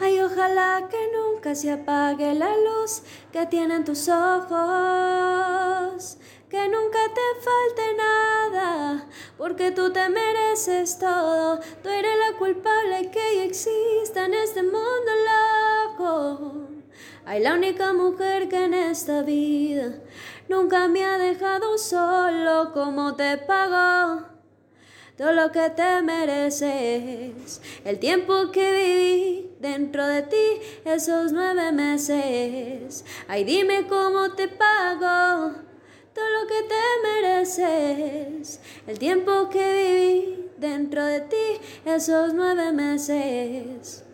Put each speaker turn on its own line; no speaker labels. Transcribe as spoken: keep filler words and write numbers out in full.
Ay, ojalá que nunca se apague la luz que tienen tus ojos, que nunca te falte nada, porque tú te mereces todo. Tú eres la culpable que exista en este mundo loco. Ay, la única mujer que en esta vida nunca me ha dejado solo. Como te pago todo lo que te mereces, el tiempo que viví dentro de ti, esos nueve meses. Ay, dime cómo te pago todo lo que te mereces, el tiempo que viví dentro de ti, esos nueve meses.